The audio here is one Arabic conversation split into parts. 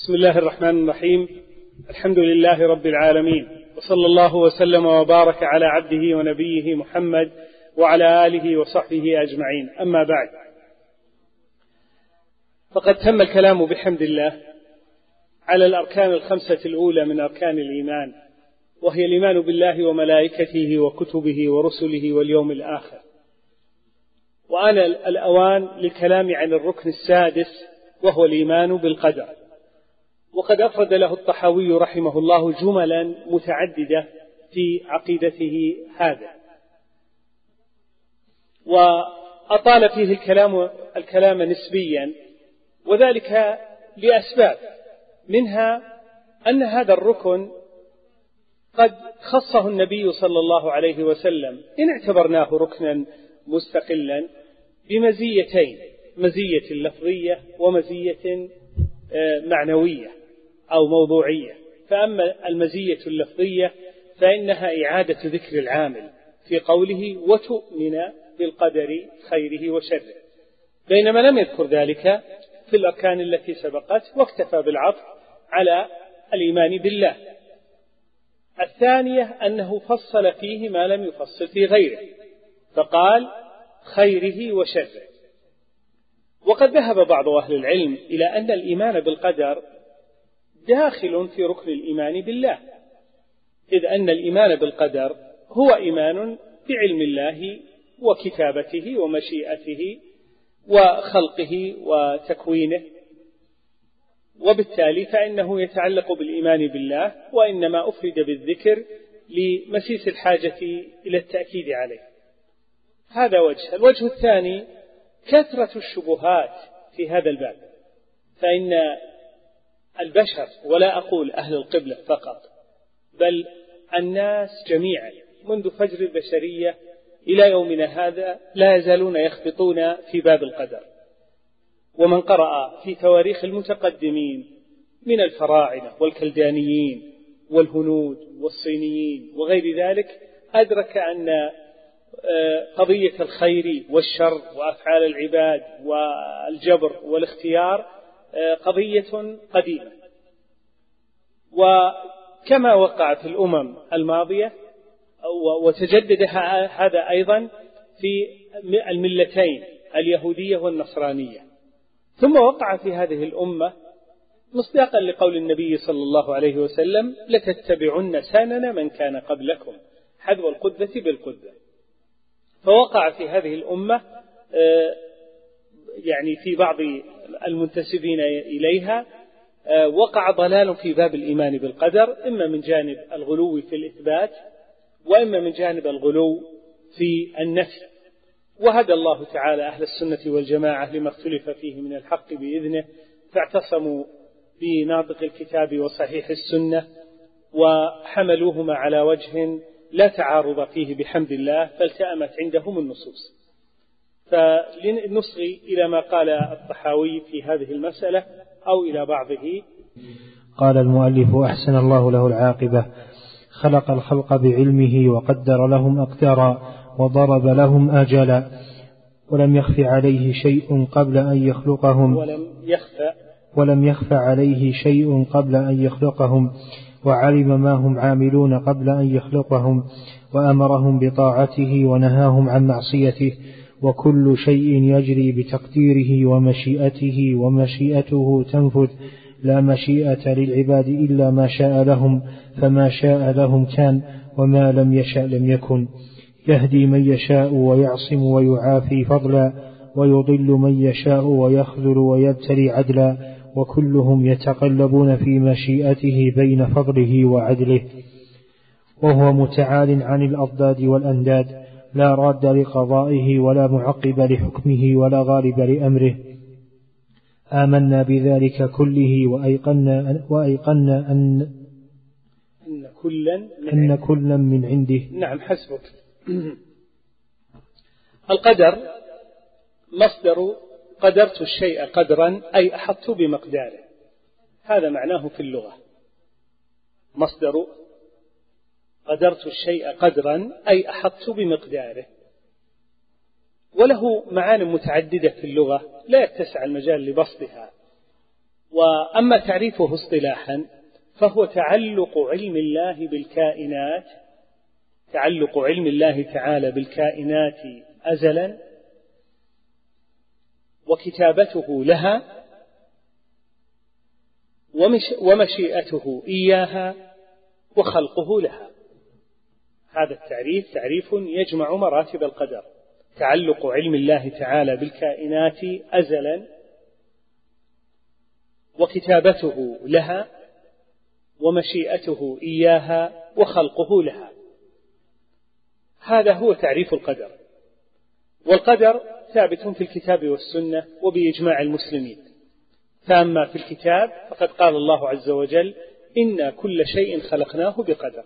بسم الله الرحمن الرحيم. الحمد لله رب العالمين، وصلى الله وسلم وبارك على عبده ونبيه محمد وعلى آله وصحبه أجمعين. أما بعد، فقد تم الكلام بحمد الله على الأركان الخمسة الأولى من أركان الإيمان، وهي الإيمان بالله وملائكته وكتبه ورسله واليوم الآخر. وآن الأوان للكلام عن الركن السادس، وهو الإيمان بالقدر. وقد أفرد له الطحاوي رحمه الله جملا متعددة في عقيدته هذا، وأطال فيه الكلام نسبيا، وذلك لأسباب، منها أن هذا الركن قد خصه النبي صلى الله عليه وسلم إن اعتبرناه ركنا مستقلا بمزيتين: مزية لفظية ومزية معنوية أو موضوعية. فأما المزية اللفظية فإنها إعادة ذكر العامل في قوله وتؤمن بالقدر خيره وشره، بينما لم يذكر ذلك في الأركان التي سبقت، واكتفى بالعطف على الإيمان بالله. الثانية أنه فصل فيه ما لم يفصل في غيره، فقال خيره وشره. وقد ذهب بعض أهل العلم إلى أن الإيمان بالقدر داخل في ركن الإيمان بالله، إذ أن الإيمان بالقدر هو إيمان بعلم الله وكتابته ومشيئته وخلقه وتكوينه، وبالتالي فإنه يتعلق بالإيمان بالله، وإنما أفرد بالذكر لمسيس الحاجة إلى التأكيد عليه. هذا وجه. الوجه الثاني كثرة الشبهات في هذا الباب، فإن البشر، ولا أقول أهل القبلة فقط، بل الناس جميعا منذ فجر البشرية إلى يومنا هذا لا يزالون يخبطون في باب القدر. ومن قرأ في تواريخ المتقدمين من الفراعنة والكلدانيين والهنود والصينيين وغير ذلك أدرك أن قضية الخير والشر وأفعال العباد والجبر والاختيار قضية قديمة، وكما وقع في الأمم الماضية وتجدد هذا أيضا في الملتين اليهودية والنصرانية، ثم وقع في هذه الأمة مصداقا لقول النبي صلى الله عليه وسلم لتتبعن سنن من كان قبلكم حذو القدة بالقدة. فوقع في هذه الأمة يعني في بعض المنتسبين إليها وقع ضلال في باب الإيمان بالقدر، إما من جانب الغلو في الإثبات، وإما من جانب الغلو في النفي. وهدى الله تعالى أهل السنة والجماعة لما اختلف فيه من الحق بإذنه، فاعتصموا بناطق الكتاب وصحيح السنة، وحملوهما على وجه لا تعارض فيه بحمد الله، فالتأمت عندهم النصوص. فلنصغي إلى ما قال الطحاوي في هذه المسألة أو إلى بعضه. قال المؤلف أحسن الله له العاقبة: خلق الخلق بعلمه وقدر لهم أقدارا وضرب لهم آجالا، ولم يخف عليه شيء قبل أن يخلقهم ولم يخف عليه شيء قبل أن يخلقهم، وعلم ما هم عاملون قبل أن يخلقهم، وأمرهم بطاعته ونهاهم عن معصيته، وكل شيء يجري بتقديره ومشيئته، ومشيئته تنفذ، لا مشيئة للعباد إلا ما شاء لهم، فما شاء لهم كان، وما لم يشاء لم يكن. يهدي من يشاء ويعصم ويعافي فضلا، ويضل من يشاء ويخذل ويبتلي عدلا، وكلهم يتقلبون في مشيئته بين فضله وعدله، وهو متعال عن الأضداد والأنداد، لا راد لقضائه ولا معقب لحكمه ولا غالب لأمره. آمنا بذلك كله وأيقنا أن كلا من عنده. نعم، حسبك. القدر مصدر قدرت الشيء قدرا، أي أحطت بمقداره، هذا معناه في اللغة. مصدر قدرت الشيء قدرا أي أحطت بمقداره، وله معان متعددة في اللغة لا يتسع المجال لبسطها، وأما تعريفه اصطلاحا فهو تعلق علم الله بالكائنات، تعلق علم الله تعالى بالكائنات أزلا، وكتابته لها، ومشيئته إياها، وخلقه لها. هذا التعريف تعريف يجمع مراتب القدر: تعلق علم الله تعالى بالكائنات أزلا، وكتابته لها، ومشيئته إياها، وخلقه لها. هذا هو تعريف القدر. والقدر ثابت في الكتاب والسنة وبإجماع المسلمين. فأما في الكتاب فقد قال الله عز وجل: إنا كل شيء خلقناه بقدر.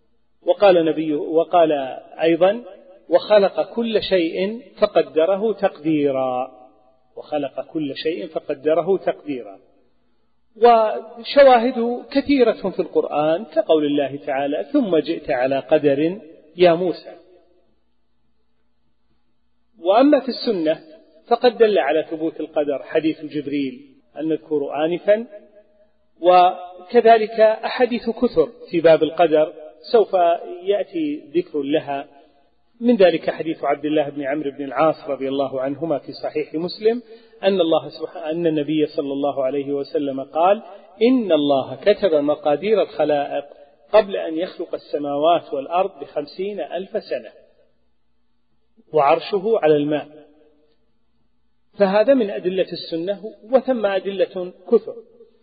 وقال أيضا: وخلق كل شيء فقدره تقديرا. وخلق كل شيء فقدره تقديرا. وشواهد كثيرة في القرآن كقول الله تعالى: ثم جئت على قدر يا موسى. وأما في السنة فقد دل على ثبوت القدر حديث جبريل المذكور آنفا، وكذلك أحاديث كثر في باب القدر سوف يأتي ذكر لها. من ذلك حديث عبد الله بن عمرو بن العاص رضي الله عنهما في صحيح مسلم أن النبي صلى الله عليه وسلم قال: إن الله كتب مقادير الخلائق قبل أن يخلق السماوات والأرض 50,000 سنة، وعرشه على الماء. فهذا من أدلة السنة، وثم أدلة كثر.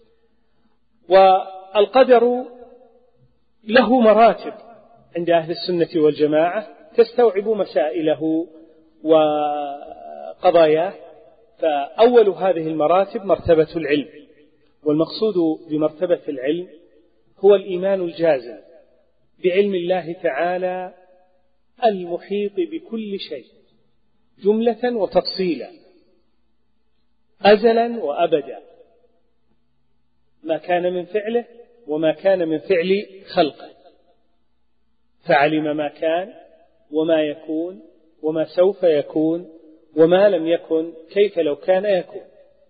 والقدر له مراتب عند أهل السنة والجماعة تستوعب مسائله وقضاياه. فأول هذه المراتب مرتبة العلم، والمقصود بمرتبة العلم هو الإيمان الجازم بعلم الله تعالى المحيط بكل شيء جملة وتفصيلا، أزلا وأبدا، ما كان من فعله وما كان من فعل خلقه، فعلم ما كان وما يكون وما سوف يكون وما لم يكن كيف لو كان يكون.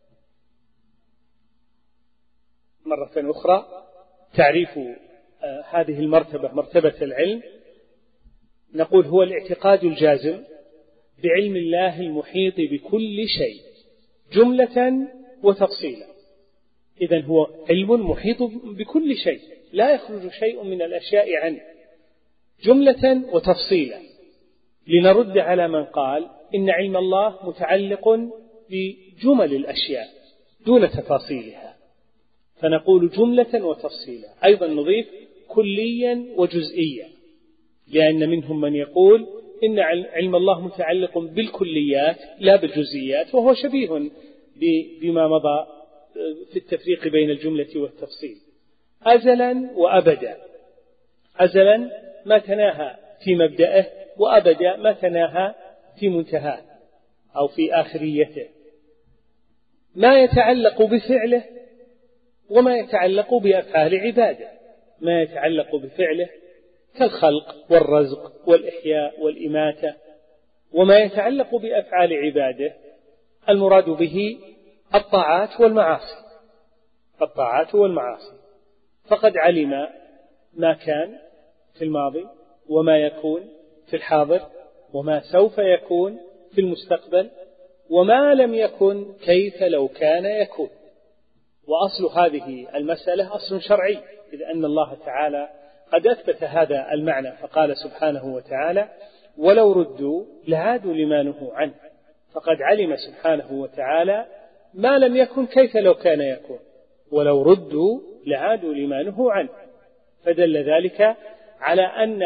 مرة أخرى تعريف هذه المرتبة مرتبة العلم نقول هو الاعتقاد الجازم بعلم الله المحيط بكل شيء جملة وتفصيلا. إذن هو علم محيط بكل شيء، لا يخرج شيء من الأشياء عنه جملة وتفصيلا، لنرد على من قال إن علم الله متعلق بجمل الأشياء دون تفاصيلها، فنقول جملة وتفصيلا. أيضا نضيف كليا وجزئيا، لأن منهم من يقول إن علم الله متعلق بالكليات لا بالجزئيات، وهو شبيه بما مضى في التفريق بين الجملة والتفصيل. أزلا وأبدا، أزلا ما تناهى في مبدأه، وأبدا ما تناهى في منتهاه أو في آخريته، ما يتعلق بفعله وما يتعلق بأفعال عباده. ما يتعلق بفعله كالخلق والرزق والإحياء والإماتة، وما يتعلق بأفعال عباده المراد به الطاعات والمعاصي، الطاعات والمعاصي. فقد علم ما كان في الماضي وما يكون في الحاضر وما سوف يكون في المستقبل، وما لم يكن كيف لو كان يكون. وأصل هذه المسألة أصل شرعي، إذ أن الله تعالى قد أثبت هذا المعنى، فقال سبحانه وتعالى: ولو ردوا لعادوا لما نهوا عنه. فقد علم سبحانه وتعالى ما لم يكن كيف لو كان يكون، ولو ردوا لعادوا لما نهوا عنه. فدل ذلك على أن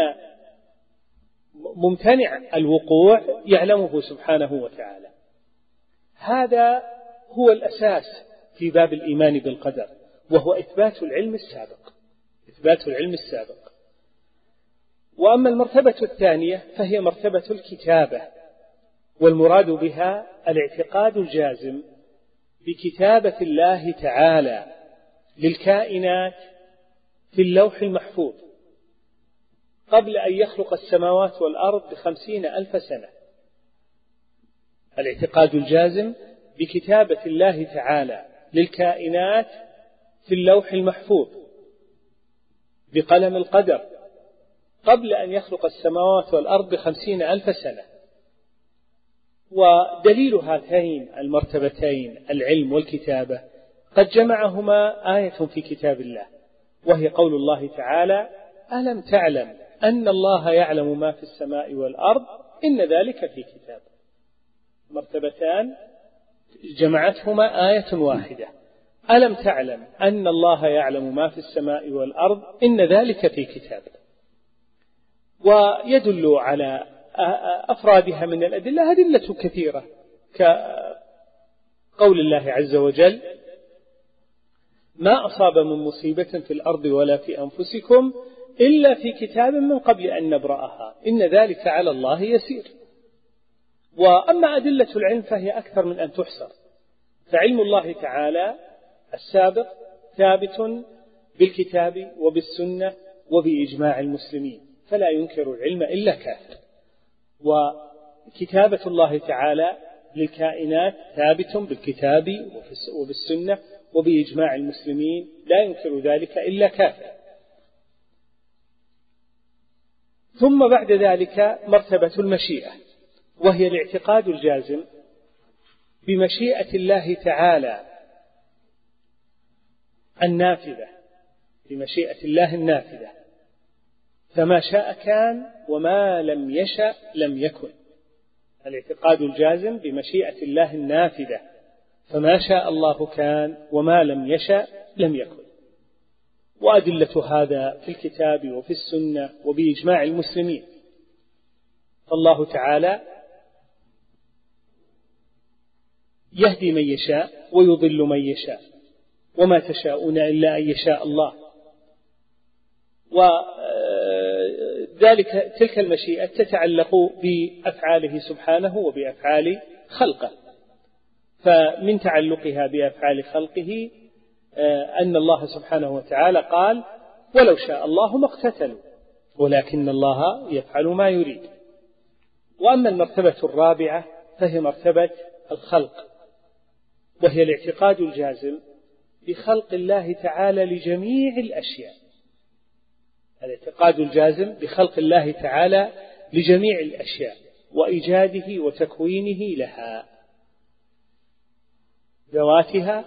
ممتنع الوقوع يعلمه سبحانه وتعالى. هذا هو الأساس في باب الإيمان بالقدر، وهو إثبات العلم السابق، إثبات العلم السابق. وأما المرتبة الثانية فهي مرتبة الكتابة، والمراد بها الاعتقاد الجازم بكتابة الله تعالى للكائنات في اللوح المحفوظ قبل أن يخلق السماوات والأرض 50,000 سنة. الاعتقاد الجازم بكتابة الله تعالى للكائنات في اللوح المحفوظ بقلم القدر قبل أن يخلق السماوات والأرض ب50,000 سنة. ودليل هاتين المرتبتين العلم والكتابة قد جمعهما آية في كتاب الله، وهي قول الله تعالى: ألم تعلم أن الله يعلم ما في السماء والأرض إن ذلك في كتاب. مرتبتان جمعتهما آية واحدة: ألم تعلم أن الله يعلم ما في السماء والأرض إن ذلك في كتاب. ويدل على أفرادها من الأدلة أدلة كثيرة، كقول الله عز وجل: ما أصاب من مصيبة في الأرض ولا في أنفسكم إلا في كتاب من قبل أن نبرأها إن ذلك على الله يسير. وأما أدلة العلم فهي أكثر من أن تحصر، فعلم الله تعالى السابق ثابت بالكتاب وبالسنة وبإجماع المسلمين، فلا ينكر العلم إلا كافر. وكتابة الله تعالى للكائنات ثابت بالكتاب وبالسنة وبإجماع المسلمين، لا ينكر ذلك إلا كافر. ثم بعد ذلك مرتبة المشيئة، وهي الاعتقاد الجازم بمشيئة الله تعالى النافذة، بمشيئة الله النافذة، فما شاء كان وما لم يشأ لم يكن. الاعتقاد الجازم بمشيئة الله النافذة، فما شاء الله كان وما لم يشأ لم يكن. وأدلة هذا في الكتاب وفي السنة وبإجماع المسلمين. فالله تعالى يهدي من يشاء ويضل من يشاء، وما تشاءون إلا أن يشاء الله. وذلك تلك المشيئة تتعلق بأفعاله سبحانه وبأفعال خلقه. فمن تعلقها بأفعال خلقه أن الله سبحانه وتعالى قال: ولو شاء الله ما اقتتلوا ولكن الله يفعل ما يريد. وأما المرتبة الرابعة فهي مرتبة الخلق، وهي الاعتقاد الجازم بخلق الله تعالى لجميع الأشياء. الاعتقاد الجازم بخلق الله تعالى لجميع الأشياء وإيجاده وتكوينه لها، ذواتها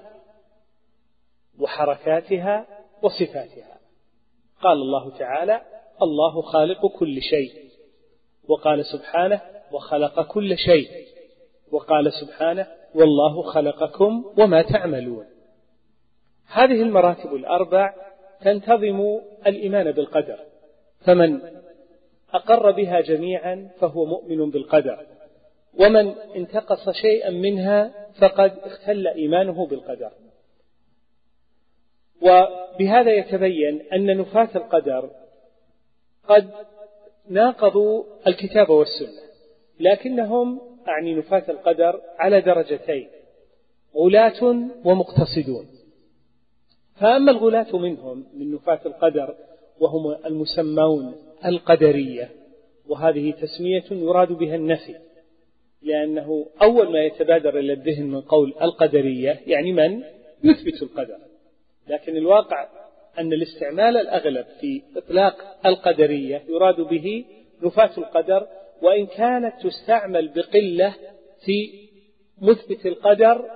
وحركاتها وصفاتها. قال الله تعالى: الله خالق كل شيء، وقال سبحانه: وخلق كل شيء، وقال سبحانه: والله خلقكم وما تعملون. هذه المراتب الأربع تنتظم الإيمان بالقدر، فمن أقر بها جميعا فهو مؤمن بالقدر، ومن انتقص شيئا منها فقد اختل إيمانه بالقدر. وبهذا يتبين أن نفاة القدر قد ناقضوا الكتاب والسنة، لكنهم أعني نفاة القدر على درجتين: غلاة ومقتصدون. فأما الغلاة منهم من نفاة القدر وهم المسمون القدرية، وهذه تسمية يراد بها النفي، لأنه أول ما يتبادر إلى الذهن من قول القدرية يعني من يثبت القدر، لكن الواقع أن الاستعمال الأغلب في إطلاق القدرية يراد به نفاة القدر، وإن كانت تستعمل بقلة في مثبت القدر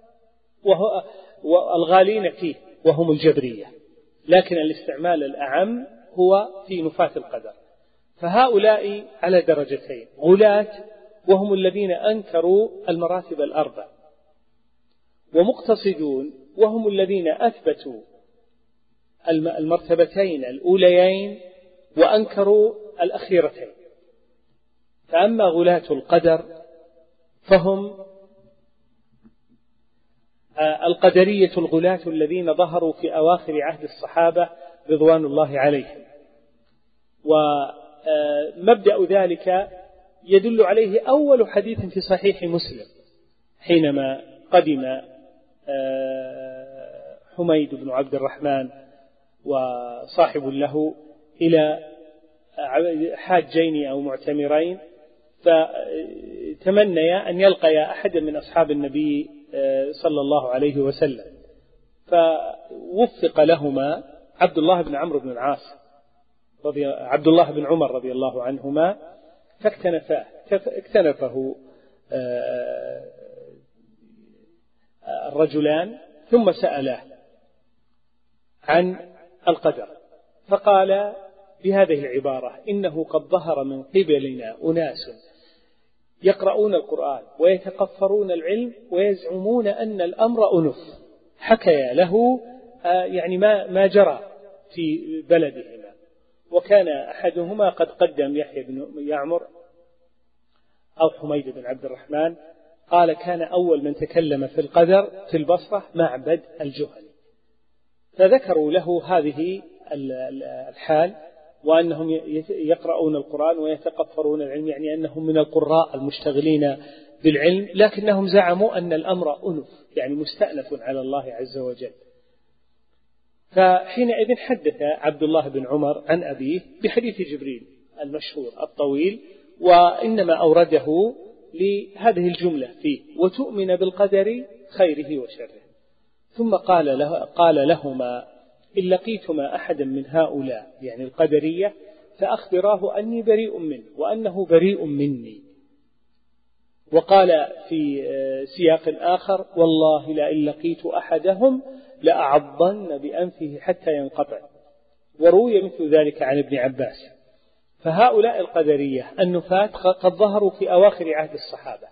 والغالين فيه وهم الجبرية، لكن الاستعمال الأعم هو في نفاة القدر. فهؤلاء على درجتين: غلاة وهم الذين أنكروا المراتب الأربع، ومقتصدون وهم الذين أثبتوا المرتبتين الأوليين وأنكروا الأخيرتين. فأما غلاة القدر فهم القدرية الغلاة الذين ظهروا في أواخر عهد الصحابة رضوان الله عليهم. ومبدأ ذلك يدل عليه أول حديث في صحيح مسلم حينما قدم حميد بن عبد الرحمن وصاحب له إلى حاجين أو معتمرين، فتمنيا أن يلقيا أحدا من أصحاب النبي صلى الله عليه وسلم، فوفق لهما عبد الله بن عمرو بن العاص عبد الله بن عمر رضي الله عنهما، فاكتنفه الرجلان ثم سأله عن القدر، فقال بهذه العبارة: إنه قد ظهر من قبلنا أناس يقرؤون القرآن ويتقفرون العلم ويزعمون أن الأمر أنف. حكى له يعني ما جرى في بلدهما، وكان أحدهما قد قدم يحيى بن يعمر أو حميد بن عبد الرحمن، قال كان أول من تكلم في القدر في البصرة معبد الجهني، فذكروا له هذه الحال، وأنهم يقرؤون القرآن ويتقفرون العلم، يعني أنهم من القراء المشتغلين بالعلم، لكنهم زعموا أن الأمر أنف، يعني مستأنف على الله عز وجل. فحينئذ حدث عبد الله بن عمر عن أبيه بحديث جبريل المشهور الطويل، وإنما أورده لهذه الجملة فيه: وتؤمن بالقدر خيره وشره. ثم قال لهما: إن لقيتما أحدا من هؤلاء، يعني القدرية، فأخبراه أني بريء منه وأنه بريء مني. وقال في سياق آخر: والله لئن لقيت أحدهم لأعضن بأنفه حتى ينقطع. وروي مثل ذلك عن ابن عباس. فهؤلاء القدرية النفاة قد ظهروا في أواخر عهد الصحابة،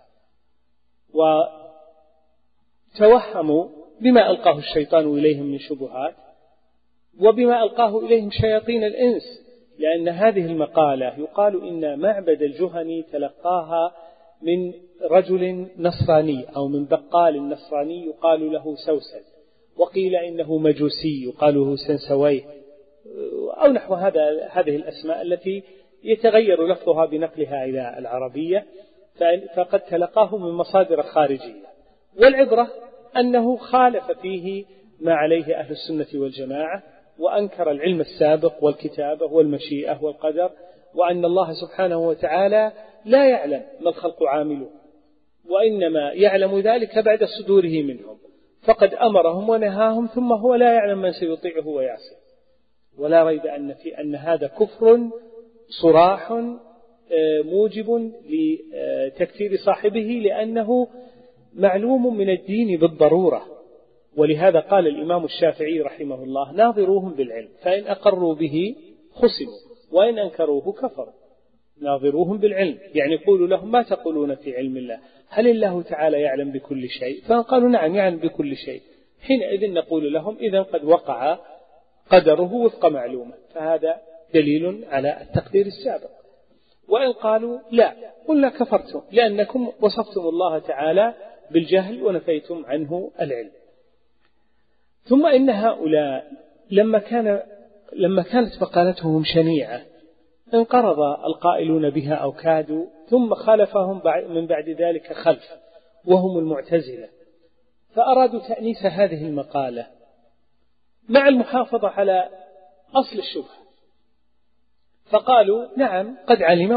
وتوهموا بما ألقاه الشيطان إليهم من شبهات، وبما ألقاه إليهم شياطين الإنس، لأن هذه المقالة يقال إن معبد الجهني تلقاها من رجل نصراني أو من بقال نصراني يقال له سوسن، وقيل إنه مجوسي يقال له سنسويه، أو نحو هذه الأسماء التي يتغير لفظها بنقلها إلى العربية، فقد تلقاه من مصادر خارجية. والعبرة أنه خالف فيه ما عليه أهل السنة والجماعة، وأنكر العلم السابق والكتابة والمشيئة والقدر، وأن الله سبحانه وتعالى لا يعلم ما الخلق عاملون، وإنما يعلم ذلك بعد صدوره منهم، فقد أمرهم ونهاهم، ثم هو لا يعلم من سيطيعه ويعصي. ولا ريب أن هذا كفر صراح موجب لتكفير صاحبه، لأنه معلوم من الدين بالضرورة. ولهذا قال الإمام الشافعي رحمه الله: ناظروهم بالعلم، فإن أقروا به خصموا وإن أنكروه كفروا. ناظروهم بالعلم، يعني قولوا لهم: ما تقولون في علم الله؟ هل الله تعالى يعلم بكل شيء؟ فقالوا: نعم يعلم بكل شيء. حينئذ نقول لهم: إذن قد وقع قدره وفق معلومة، فهذا دليل على التقدير السابق. وإن قالوا: لا، قلنا كفرتم، لأنكم وصفتم الله تعالى بالجهل ونفيتم عنه العلم. ثم إن هؤلاء لما كانت مقالتهم شنيعة انقرض القائلون بها أو كادوا، ثم خالفهم من بعد ذلك خلف، وهم المعتزلة، فأرادوا تأنيس هذه المقالة مع المحافظة على أصل الشبهة، فقالوا: نعم قد علم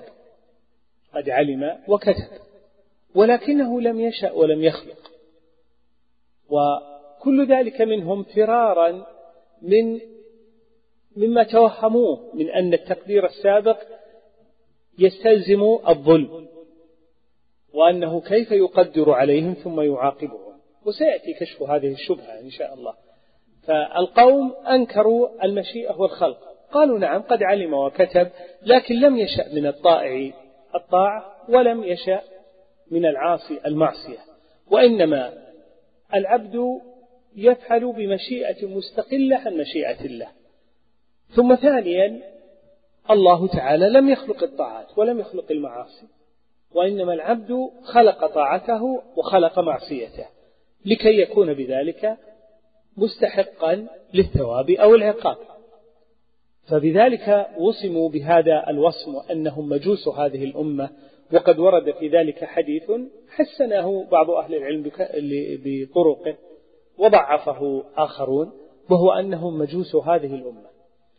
وكتب، ولكنه لم يشأ ولم يخلق. وكل ذلك منهم فرارا مما توهموه من أن التقدير السابق يستلزم الظلم، وأنه كيف يقدر عليهم ثم يعاقبهم. وسيأتي كشف هذه الشبهة إن شاء الله. فالقوم أنكروا المشيئة والخلق، قالوا: نعم قد علم وكتب، لكن لم يشأ من الطائع الطاعة، ولم يشأ من العاصي المعصية، وإنما العبد يفعل بمشيئة مستقلة عن مشيئة الله. ثم ثانيا، الله تعالى لم يخلق الطاعات ولم يخلق المعاصي، وإنما العبد خلق طاعته وخلق معصيته لكي يكون بذلك مستحقا للثواب أو العقاب. فبذلك وصموا بهذا الوصم أنهم مجوس هذه الأمة. وقد ورد في ذلك حديث حسنه بعض أهل العلم بطرقه وضعفه آخرون، وهو أنهم مجوس هذه الأمة.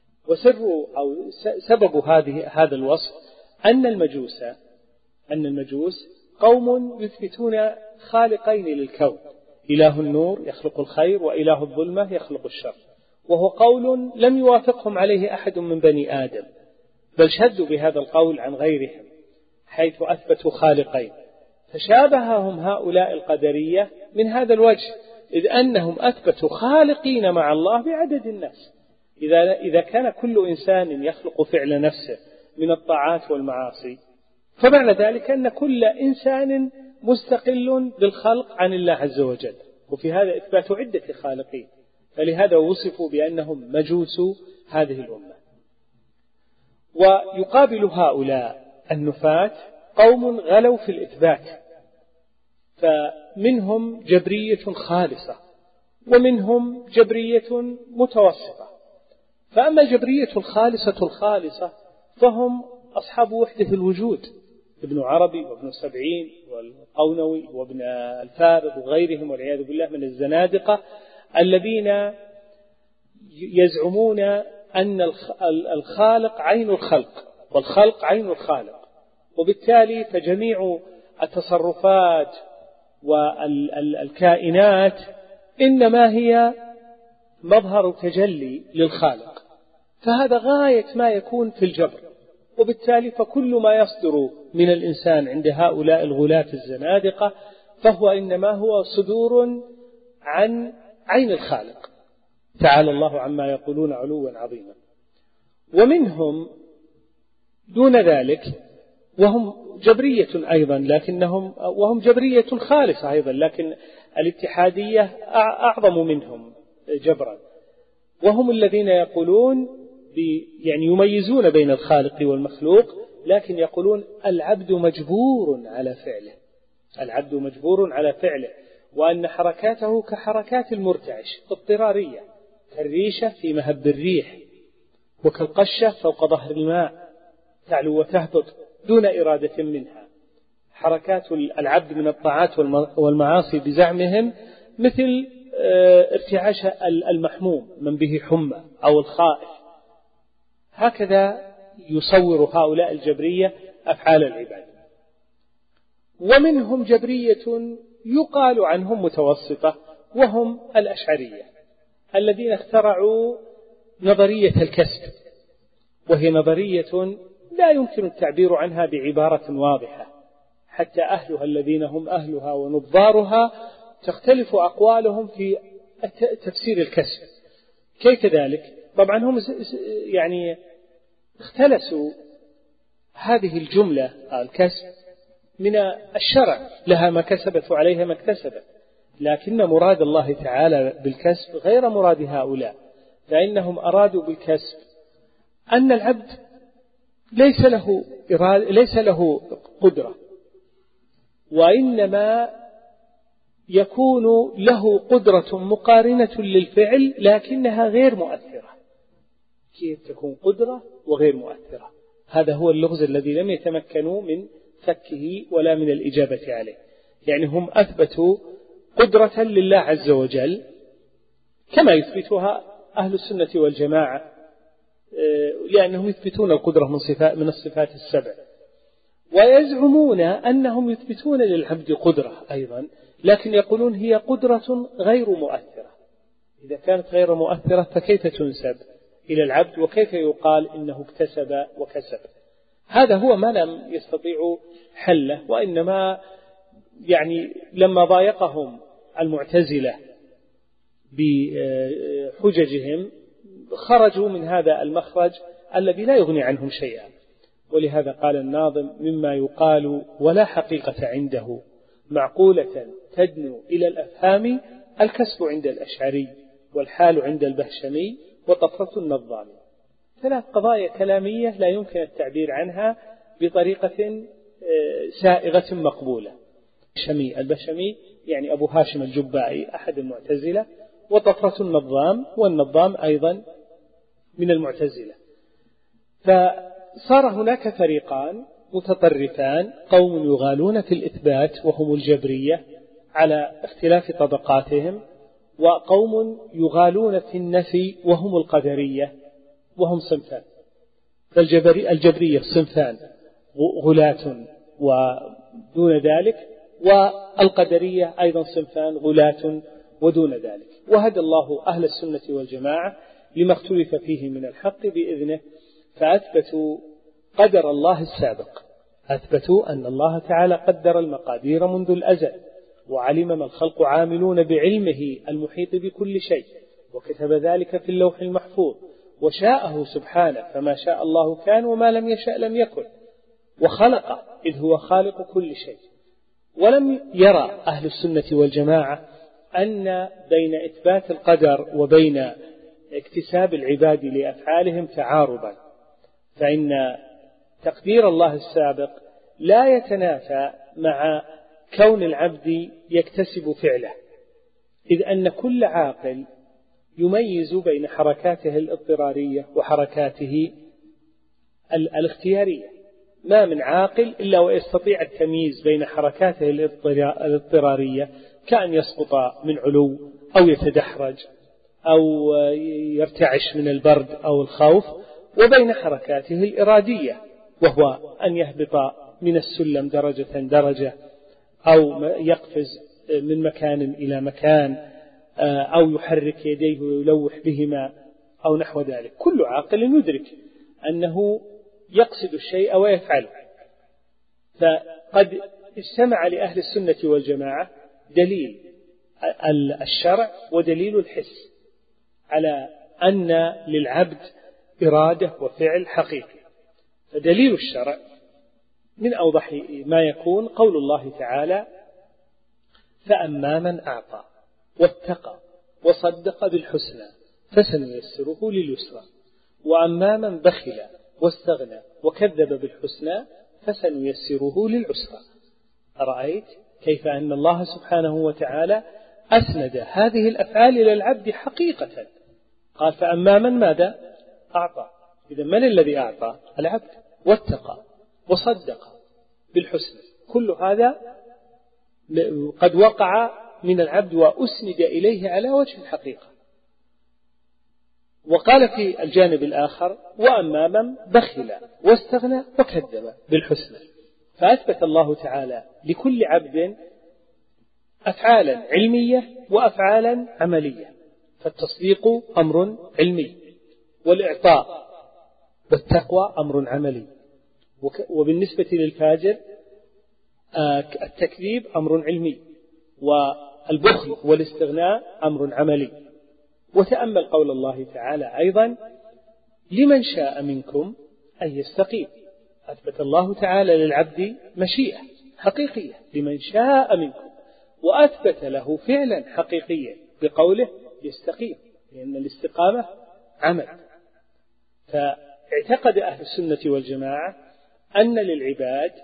سبب هذا الوصف أن المجوس قوم يثبتون خالقين للكون، إله النور يخلق الخير وإله الظلمة يخلق الشر، وهو قول لم يوافقهم عليه أحد من بني آدم، بل شدوا بهذا القول عن غيرهم حيث أثبتوا خالقين، فشابههم هؤلاء القدرية من هذا الوجه، إذ أنهم أثبتوا خالقين مع الله بعدد الناس. إذا كان كل إنسان يخلق فعل نفسه من الطاعات والمعاصي، فمعنى ذلك أن كل إنسان مستقل بالخلق عن الله عز وجل، وفي هذا إثبات عدة خالقين، فلهذا وصفوا بأنهم مجوس هذه الأمة. ويقابل هؤلاء النفاة قوم غلوا في الإثبات، فمنهم جبرية خالصة ومنهم جبرية متوسطة. فأما الجبرية الخالصة فهم أصحاب وحدة الوجود، ابن عربي وابن سبعين والقونوي وابن الفارض وغيرهم والعياذ بالله من الزنادقة الذين يزعمون أن الخالق عين الخلق والخلق عين الخالق، وبالتالي فجميع التصرفات والكائنات إنما هي مظهر تجلي للخالق، فهذا غاية ما يكون في الجبر. وبالتالي فكل ما يصدر من الإنسان عند هؤلاء الغلاة الزنادقة فهو إنما هو صدور عن عين الخالق، تعالى الله عما يقولون علوا عظيما. ومنهم دون ذلك وهم جبرية أيضا، وهم جبرية خالصة أيضا، لكن الاتحادية أعظم منهم جبرا، وهم الذين يقولون يعني يميزون بين الخالق والمخلوق، لكن يقولون العبد مجبور على فعله، العبد مجبور على فعله، وأن حركاته كحركات المرتعش اضطرارية، كالريشة في مهب الريح، وكالقشة فوق ظهر الماء تعلو وتهبط دون إرادة منها. حركات العبد من الطاعات والمعاصي بزعمهم مثل ارتعاش المحموم من به حمى أو الخائف. هكذا يصور هؤلاء الجبرية أفعال العباد. ومنهم جبرية يقال عنهم متوسطة، وهم الأشعرية الذين اخترعوا نظرية الكسب، وهي نظرية لا يمكن التعبير عنها بعبارة واضحة، حتى أهلها الذين هم أهلها ونظارها تختلف أقوالهم في تفسير الكسب. كيف ذلك؟ طبعا هم يعني اختلسوا هذه الجملة الكسب من الشرع، لها ما كسبت وعليها ما اكتسبت، لكن مراد الله تعالى بالكسب غير مراد هؤلاء، فإنهم أرادوا بالكسب أن العبد ليس له قدرة، وإنما يكون له قدرة مقارنة للفعل لكنها غير مؤثرة. كيف تكون قدرة وغير مؤثرة؟ هذا هو اللغز الذي لم يتمكنوا من فكه ولا من الإجابة عليه. يعني هم أثبتوا قدرة لله عز وجل كما يثبتها أهل السنة والجماعة، لأنهم يثبتون القدرة من الصفات السبع، ويزعمون أنهم يثبتون للعبد قدرة أيضا، لكن يقولون هي قدرة غير مؤثرة. إذا كانت غير مؤثرة فكيف تنسب إلى العبد، وكيف يقال إنه اكتسب وكسب؟ هذا هو ما لم يستطيعوا حله. وإنما يعني لما ضايقهم المعتزلة بحججهم خرجوا من هذا المخرج الذي لا يغني عنهم شيئا. ولهذا قال الناظم: مما يقال ولا حقيقة عنده معقولة تدنو إلى الأفهام، الكسب عند الأشعري والحال عند البهشمي وطفرة النظام. ثلاث قضايا كلامية لا يمكن التعبير عنها بطريقة سائغة مقبولة. البهشمي يعني أبو هاشم الجبائي أحد المعتزلة، وطفرة النظام، والنظام أيضا من المعتزلة. فصار هناك فريقان متطرفان، قوم يغالون في الإثبات وهم الجبرية على اختلاف طبقاتهم، وقوم يغالون في النفي وهم القدرية، وهم صنفان. فالجبرية صنفان غلاة ودون ذلك، والقدرية أيضا صنفان غلاة ودون ذلك. وهدى الله أهل السنة والجماعة لما اختلف فيه من الحق بإذنه، فأثبتوا قدر الله السابق، أثبتوا أن الله تعالى قدر المقادير منذ الأزل، وعلم ما الخلق عاملون بعلمه المحيط بكل شيء، وكتب ذلك في اللوح المحفوظ، وشاءه سبحانه، فما شاء الله كان وما لم يشأ لم يكن، وخلق إذ هو خالق كل شيء. ولم يرى أهل السنة والجماعة أن بين إثبات القدر وبين اكتساب العباد لأفعالهم تعارضا، فإن تقدير الله السابق لا يتنافى مع كون العبد يكتسب فعله، إذ أن كل عاقل يميز بين حركاته الاضطرارية وحركاته الاختيارية. ما من عاقل إلا ويستطيع التمييز بين حركاته الاضطرارية كأن يسقط من علو أو يتدحرج أو يرتعش من البرد أو الخوف، وبين حركاته الإرادية، وهو أن يهبط من السلم درجة درجة أو يقفز من مكان إلى مكان أو يحرك يديه ويلوح بهما أو نحو ذلك. كل عاقل يدرك أنه يقصد الشيء ويفعله. فقد اجتمع لأهل السنة والجماعة دليل الشرع ودليل الحس على أن للعبد إرادة وفعل حقيقي. فدليل الشرع من أوضح ما يكون قول الله تعالى: فأما من أعطى واتقى وصدق بالحسنى فسنيسره لليسرى، وأما من بخل واستغنى وكذب بالحسنى فسنيسره للعسرى. أرأيت كيف أن الله سبحانه وتعالى أسند هذه الأفعال إلى العبد حقيقة؟ قال: فأما من ماذا؟ أعطى. إذا من الذي أعطى؟ العبد. واتقى وصدق بالحسنى، كل هذا قد وقع من العبد وأسند إليه على وجه الحقيقة. وقال في الجانب الآخر: وأما من بخل واستغنى وكذب بالحسنى. فأثبت الله تعالى لكل عبد أفعالا علمية وأفعالا عملية. فالتصديق أمر علمي، والإعطاء والتقوى أمر عملي، وبالنسبة للفاجر التكذيب أمر علمي، والبخل والاستغناء أمر عملي. وتأمل قول الله تعالى أيضا: لمن شاء منكم أن يستقيم. أثبت الله تعالى للعبد مشيئة حقيقية لمن شاء منكم، وأثبت له فعلا حقيقيا بقوله يستقيم، لأن الاستقامة عمل. فاعتقد أهل السنة والجماعة أن للعباد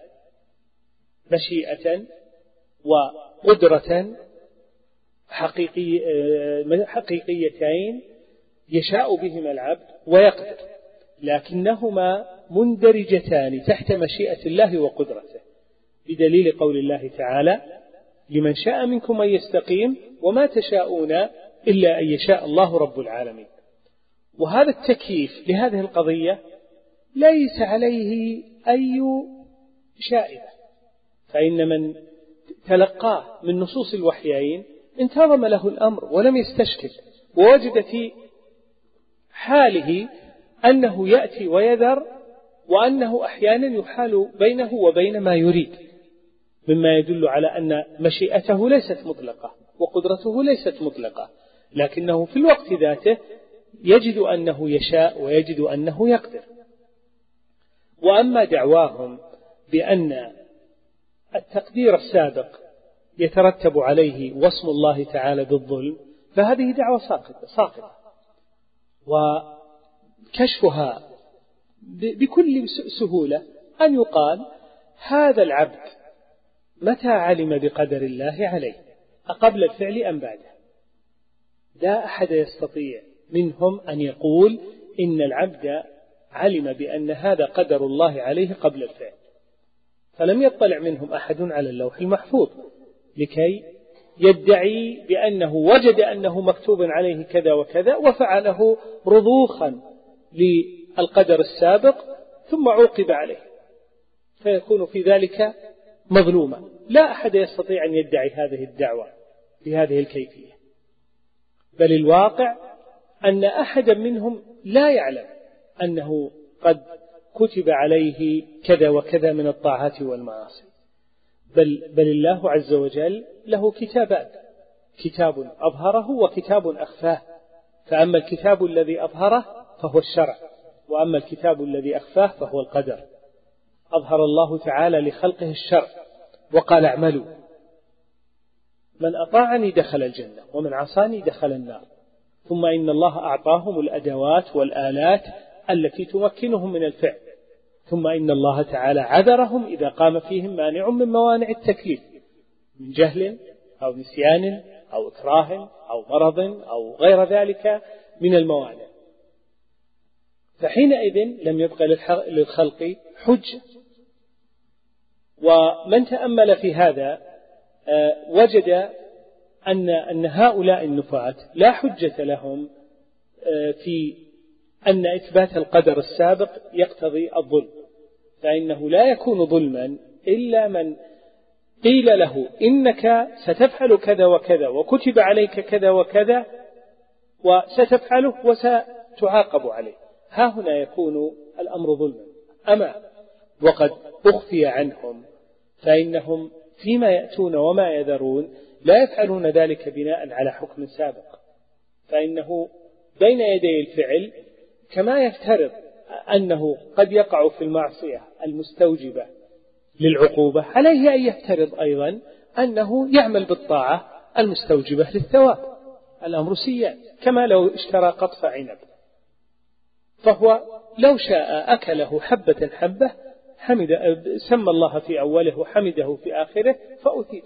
مشيئة وقدرة حقيقيتين يشاء بهما العبد ويقدر، لكنهما مندرجتان تحت مشيئة الله وقدرته، بدليل قول الله تعالى: لمن شاء منكم أن يستقيم وما تشاءون إلا أن يشاء الله رب العالمين. وهذا التكييف لهذه القضية ليس عليه أي شائبة، فإن من تلقاه من نصوص الوحيين انتظم له الأمر ولم يستشكل، ووجد في حاله أنه يأتي ويذر، وأنه أحيانا يحال بينه وبين ما يريد، مما يدل على أن مشيئته ليست مطلقة وقدرته ليست مطلقة، لكنه في الوقت ذاته يجد أنه يشاء ويجد أنه يقدر. وأما دعواهم بأن التقدير السابق يترتب عليه وصم الله تعالى بالظلم، فهذه دعوة ساقطة، وكشفها بكل سهولة أن يقال: هذا العبد متى علم بقدر الله عليه، أقبل الفعل أم بعده؟ لا أحد يستطيع منهم أن يقول إن العبد علم بأن هذا قدر الله عليه قبل الفعل، فلم يطلع منهم أحد على اللوح المحفوظ لكي يدعي بأنه وجد أنه مكتوب عليه كذا وكذا وفعله رضوخا للقدر السابق ثم عوقب عليه، فيكون في ذلك مظلوما. لا أحد يستطيع أن يدعي هذه الدعوة بهذه الكيفية، بل الواقع أن أحدا منهم لا يعلم أنه قد كتب عليه كذا وكذا من الطاعات والمعاصي، بل الله عز وجل له كتابات، كتاب أظهره وكتاب أخفاه، فأما الكتاب الذي أظهره فهو الشرع، وأما الكتاب الذي أخفاه فهو القدر. أظهر الله تعالى لخلقه الشرع وقال اعملوا، من أطاعني دخل الجنة ومن عصاني دخل النار، ثم إن الله أعطاهم الأدوات والآلات التي تمكنهم من الفعل، ثم إن الله تعالى عذرهم إذا قام فيهم مانع من موانع التكليف من جهل أو نسيان أو إكراه أو مرض أو غير ذلك من الموانع، فحينئذ لم يبق للخلق حجة. ومن تأمل في هذا وجد أن هؤلاء النفاة لا حجة لهم في أن إثبات القدر السابق يقتضي الظلم، فإنه لا يكون ظلما إلا من قيل له إنك ستفعل كذا وكذا وكتب عليك كذا وكذا وستفعله وستعاقب عليه، ها هنا يكون الأمر ظلما. أما وقد أخفي عنهم فإنهم فيما يأتون وما يذرون لا يفعلون ذلك بناء على حكم سابق، فإنه بين يدي الفعل كما يفترض أنه قد يقع في المعصية المستوجبة للعقوبة، عليه أن يفترض أيضا أنه يعمل بالطاعة المستوجبة للثواب. الأمر سيان، كما لو اشترى قطف عنب، فهو لو شاء أكله حبة حبة، سمى الله في أوله وحمده في آخره فأثيب،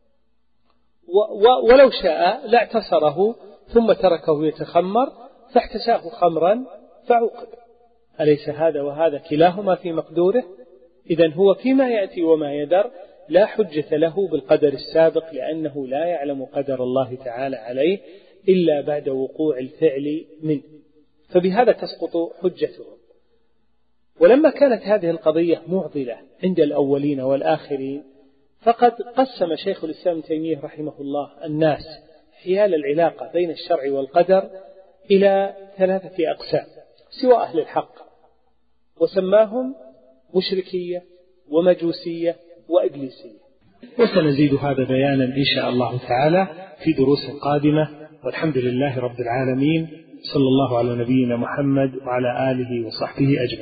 ولو شاء لاعتصره ثم تركه يتخمر فاحتساه خمرا فعوقب. أليس هذا وهذا كلاهما في مقدوره؟ إذن هو فيما يأتي وما يذر لا حجة له بالقدر السابق، لأنه لا يعلم قدر الله تعالى عليه إلا بعد وقوع الفعل منه، فبهذا تسقط حجتهم. ولما كانت هذه القضية معضلة عند الأولين والآخرين، فقد قسم شيخ الإسلام ابن تيمية رحمه الله الناس حيال العلاقة بين الشرع والقدر إلى 3 أقسام سوى أهل الحق، وسماهم مشركية ومجوسية وإبليسية. وسنزيد هذا بيانا إن شاء الله تعالى في دروس قادمة، والحمد لله رب العالمين، صلى الله على نبينا محمد وعلى آله وصحبه أجمعين.